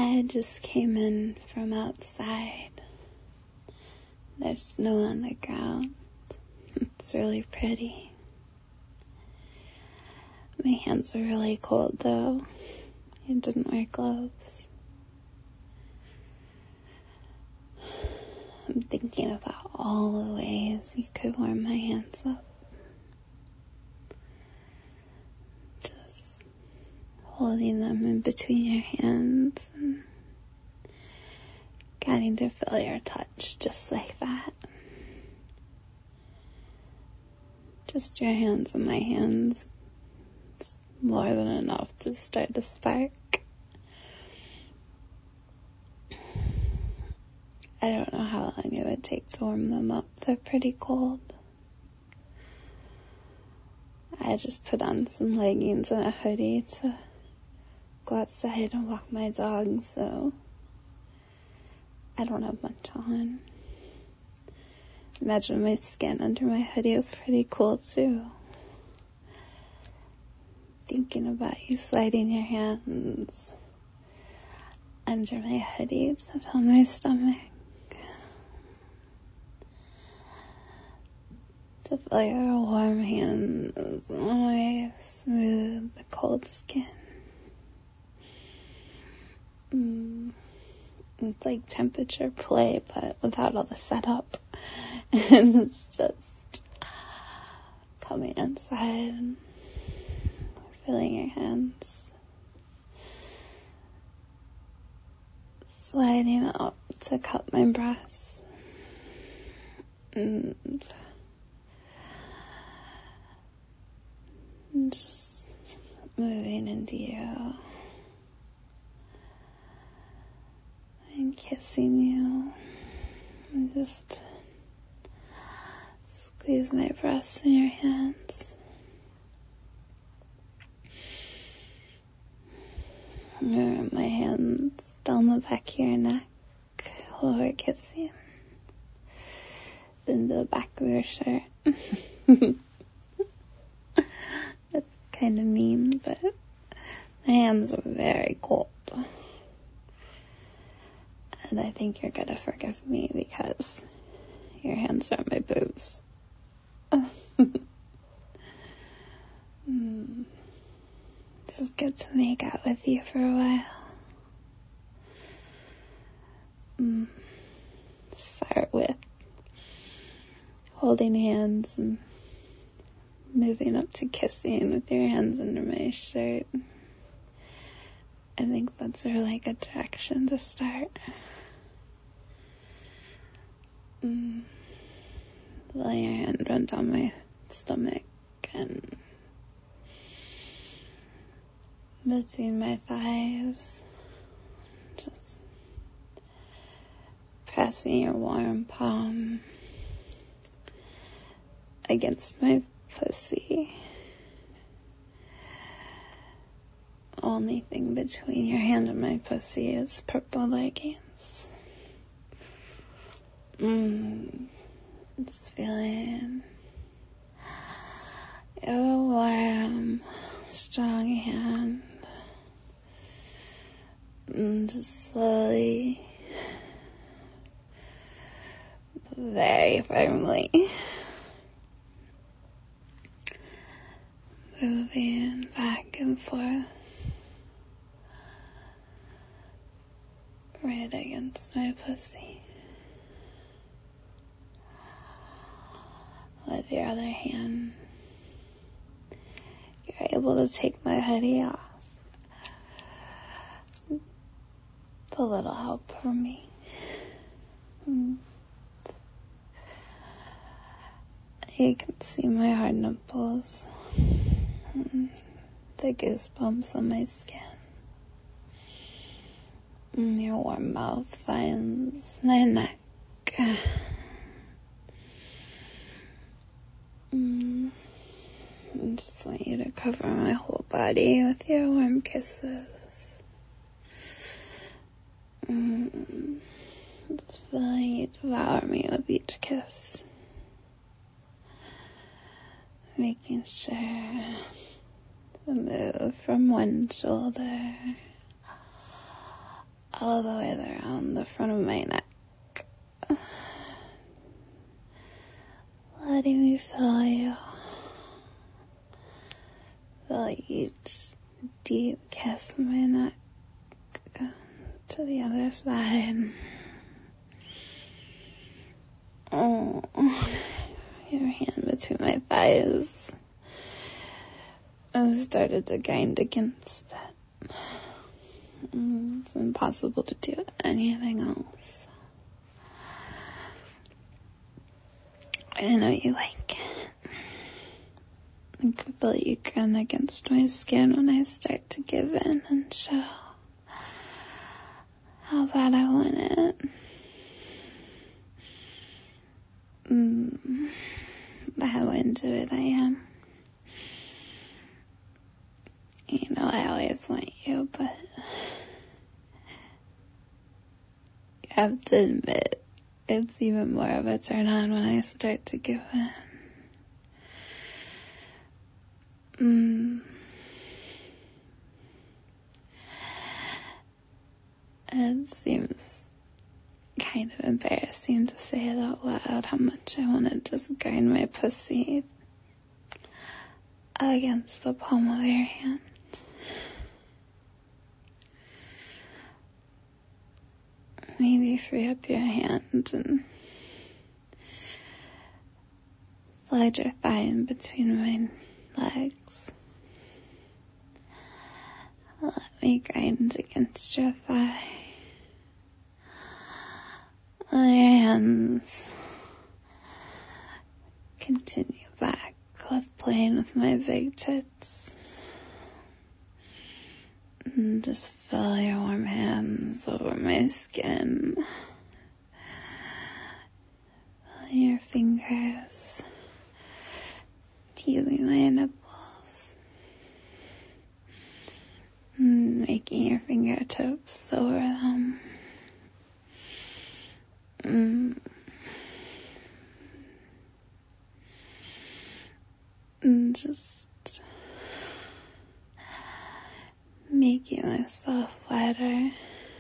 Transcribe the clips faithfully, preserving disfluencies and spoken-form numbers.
I just came in from outside. There's snow on the ground. It's really pretty. My hands are really cold though. I didn't wear gloves. I'm thinking about all the ways you could warm my hands up. Just holding them in between your hands and getting to feel your touch just like that. Just your hands in my hands. It's more than enough to start a spark. I don't know how long it would take to warm them up. They're pretty cold. I just put on some leggings and a hoodie to go outside and walk my dog, so I don't have much on. Imagine my skin under my hoodie is pretty cool too. Thinking about you sliding your hands under my hoodie to feel my stomach. To feel your warm hands always smooth the cold skin. Mm. It's like temperature play, but without all the setup. And it's just coming inside and feeling your hands sliding up to cup my breasts. And just moving into you and kissing you and just squeeze my breasts in your hands. Run my hands down the back of your neck while we're kissing into the back of your shirt. That's kind of mean, but my hands are very cold. And I think you're gonna forgive me because your hands are on my boobs. mm. Just get to make out with you for a while. Mm. Start with holding hands and moving up to kissing with your hands under my shirt. I think that's a really good direction to start. Mm. Let your hand run down my stomach and between my thighs. Just pressing your warm palm against my pussy. Only thing between your hand and my pussy is purple leggings. Mm. Just feeling your warm, strong hand. And just slowly, very firmly moving back and forth right against my pussy. With your other hand, you're able to take my hoodie off. It's a little help for me. Mm. You can see my hard nipples. Mm. The goosebumps on my skin. Mm. Your warm mouth finds my neck. Mm. I just want you to cover my whole body with your warm kisses. Mm. Just feeling you devour me with each kiss. Making sure to move from one shoulder all the way around the front of my neck. Letting me feel you. Feel each deep kiss of my neck to the other side. Oh, your hand between my thighs. I started to grind against it. It's impossible to do anything else. I know you like it. I can feel you grin against my skin when I start to give in and show how bad I want it. Mm, how into it I am. You know, I always want you, but you have to admit, it's even more of a turn on when I start to give in. Mm. It seems kind of embarrassing to say it out loud how much I want to just grind my pussy against the palm of your hand. Maybe free up your hand and slide your thigh in between my legs. Let me grind against your thigh. Let your hands continue back with playing with my big tits. And just feel your warm hands over my skin. Feel your fingers teasing my nipples. And making your fingertips over them. Mm. And just making myself wetter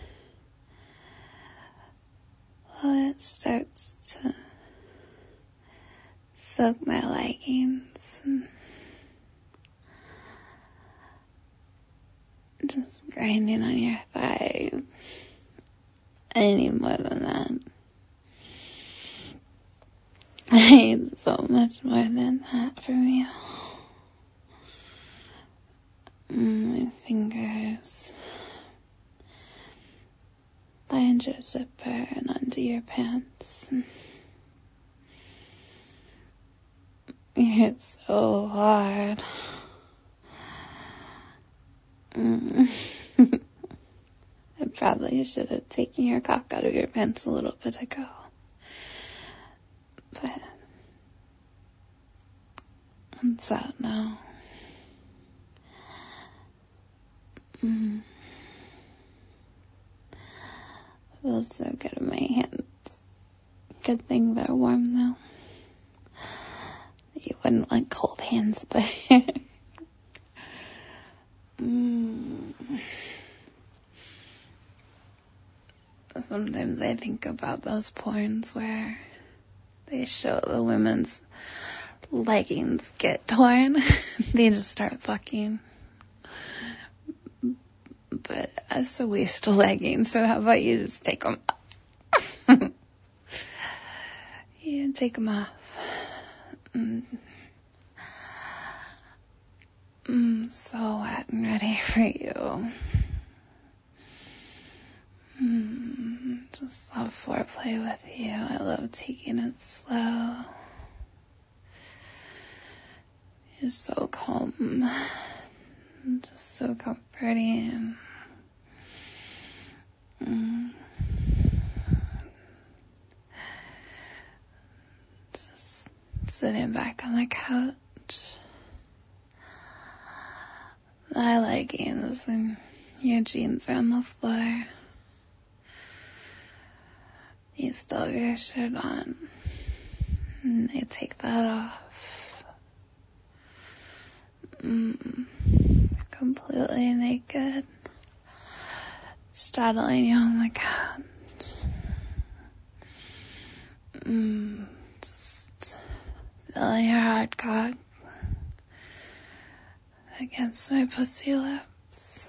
while it starts to soak my leggings and just grinding on your thighs. I need more than that. I need so much more than that from you. My fingers find your zipper and under your pants. It's so hard. Mm. I probably should have taken your cock out of your pants a little bit ago. But it's out now. Mm. Feels so good in my hands. Good thing they're warm though. You wouldn't want cold hands, but mm. Sometimes I think about those porns where they show the women's leggings get torn. They just start fucking. But that's a waste of leggings, so how about you just take them off? Yeah, take them off. Mm. Mm, so wet and ready for you. Mm, just love foreplay with you. I love taking it slow. You're so calm. Just so comforting. Mm. Just sitting back on the couch. My leggings and your jeans are on the floor. You still have your shirt on. And I take that off. Mm. Completely naked. straddling you on the couch. Mm, just feeling your hard cock against my pussy lips.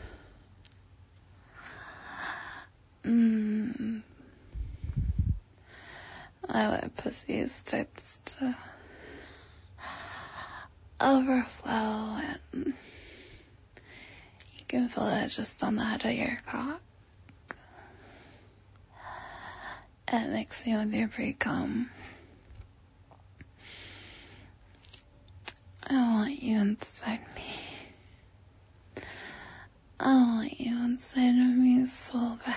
Mm. My wet pussy starts to overflow, and you can feel it just on the head of your cock. It mixing with your pre-cum. I want you inside me. I want you inside of me so bad.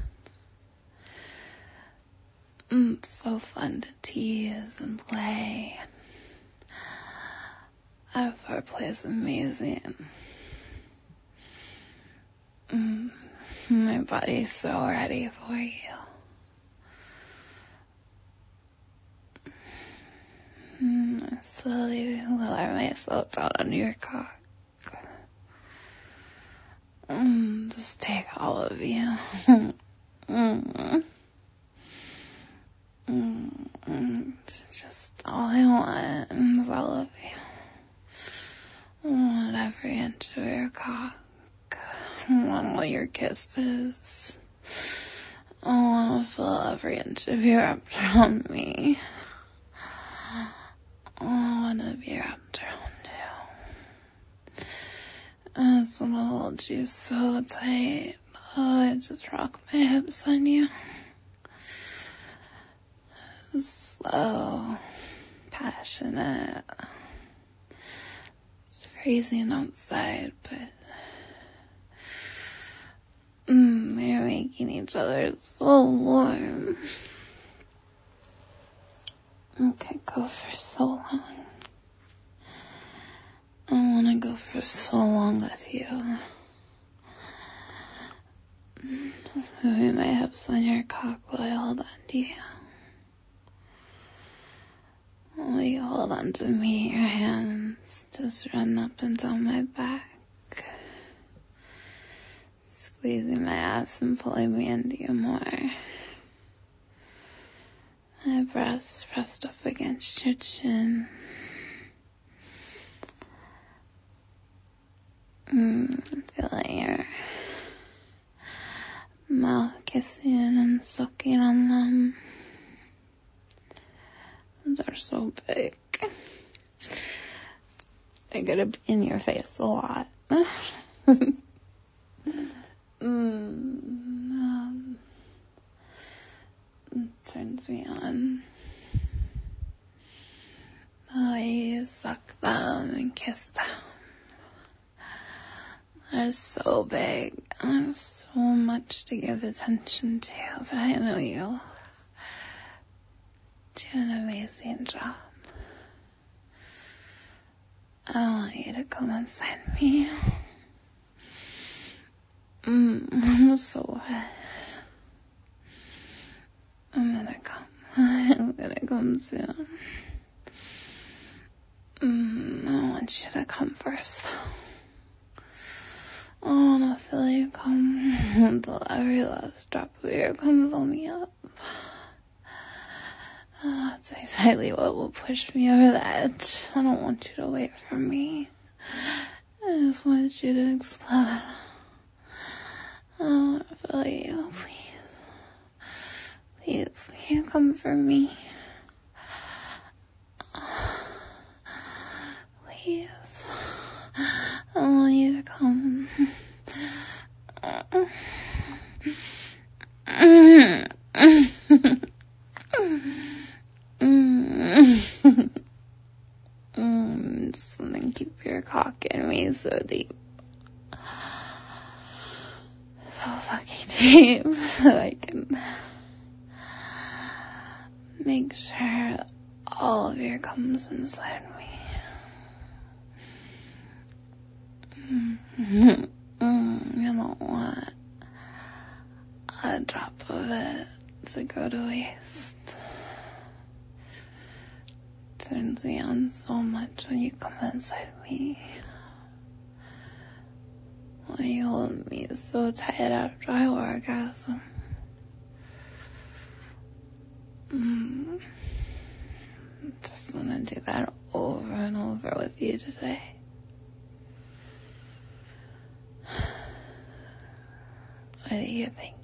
Mm, so fun to tease and play. Our foreplay is amazing. Mm, my body's so ready for you. Mm, I slowly lower myself down on your cock. Mm, just take all of you. mm. Mm, it's just all I want is all of you. I want every inch of your cock. I want all your kisses. I want to feel every inch of your wrapped around me. I want to be wrapped around you. I just want to hold you so tight. Oh, I just rock my hips on you. Just slow, passionate. It's freezing outside, but mm, we're making each other so warm. Okay, go for so long. I want to go for so long with you. Just moving my hips on your cock while I hold on to you. While you hold on to me, your hands just run up and down my back, squeezing my ass and pulling me into you more. My breasts pressed up against your chin. Mm, feeling your mouth kissing and sucking on them. They're so big. They're gonna be in your face a lot. mm, um, it turns me on. Oh, you suck them and kiss them. They're so big. There's so much to give attention to, but I know you'll do an amazing job. I want you to come inside me. Mm, I'm so wet. I'm gonna come. I'm gonna come soon. Mm, I want you to come first, though. I wanna feel you come until every last drop of your cum fill me up. Oh, that's exactly what will push me over the edge. I don't want you to wait for me. I just want you to explode. I want to feel you, please. Please, will you come for me? Please. I want you to come. mm, just want to keep your cock in me so deep. So fucking deep. So I can make sure all of your comes inside me. Mm, I don't want a drop of it to go to waste. Turns me on so much when you come inside me. When Why you hold me so tight after I orgasm? Mm. Just want to do that over and over with you today. What do you think?